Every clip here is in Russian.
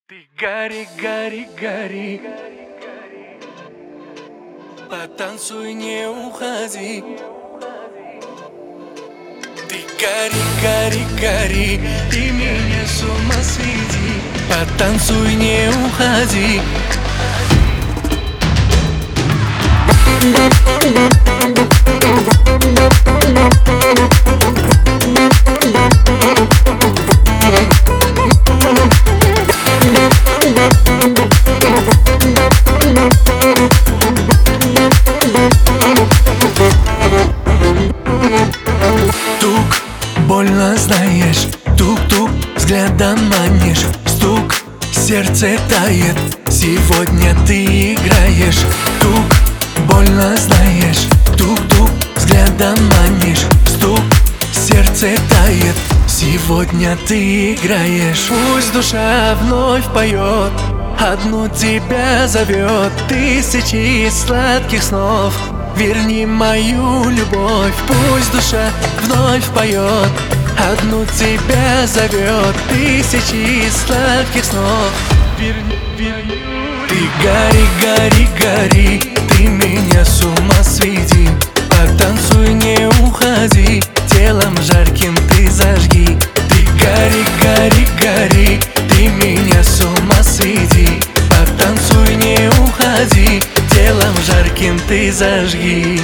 Ты гори, гори, гори, потанцуй, не уходи. Ты гори, гори, гори, ты меня с ума сведи. Потанцуй, не уходи. Тук, больно знаешь, тук-тук, взглядом манишь. Стук, сердце тает, сегодня ты играешь. Тук, больно знаешь, тук-тук, взглядом манишь. Стук, сердце тает, сегодня ты играешь. Пусть душа вновь поет, одну тебя зовет. Тысячи сладких снов, верни мою любовь. Пусть душа вновь поет, одну тебя зовет. Тысячи сладких снов, верни. Ты гори, гори, гори, ты меня с ума сведи. Потанцуй, не уходи, телом жарким ты зажги. Ты гори, гори, гори, ты меня с ума сведи. Потанцуй, не уходи, телом жарким ты зажги.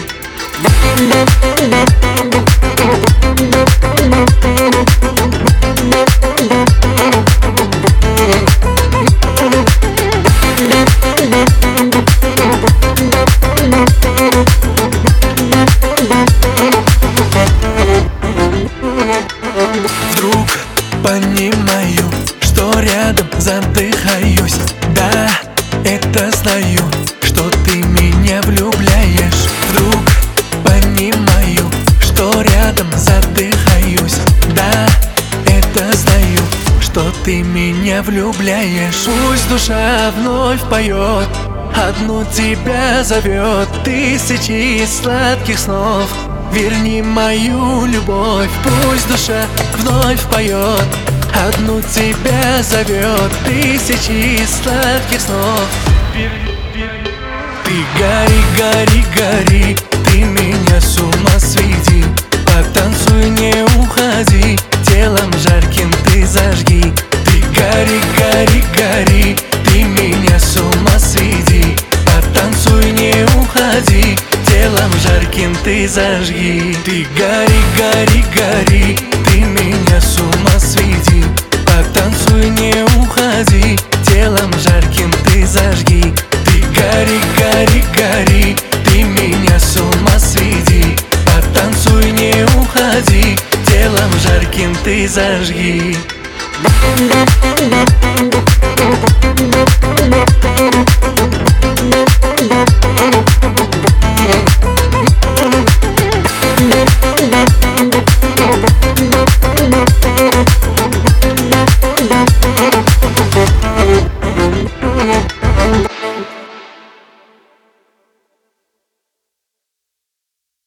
Вдруг понимаю, что рядом задыхаюсь. Да, это знаю, что ты меня влюбляешь. Вдруг понимаю, что рядом задыхаюсь. Да, это знаю, что ты меня влюбляешь. Пусть душа вновь поет, одну тебя зовет. Тысячи сладких снов, верни мою любовь. Пусть душа вновь поет, одну тебя зовет. Тысячи сладких снов, ты гори, гори, гори, ты меня с ума сведи. Потанцуй, не уходи, телом жарким ты зажги. Ты гори, гори, гори, ты меня с ума сведи. Потанцуй, не уходи, телом жарким ты зажги. Ты гори, гори, гори, ты меня с ума сведи. Потанцуй, не уходи, телом жарким ты зажги. Ты гори, гори, гори, ты меня с ума сведи. Потанцуй, не уходи, телом жарким ты зажги. Thank you.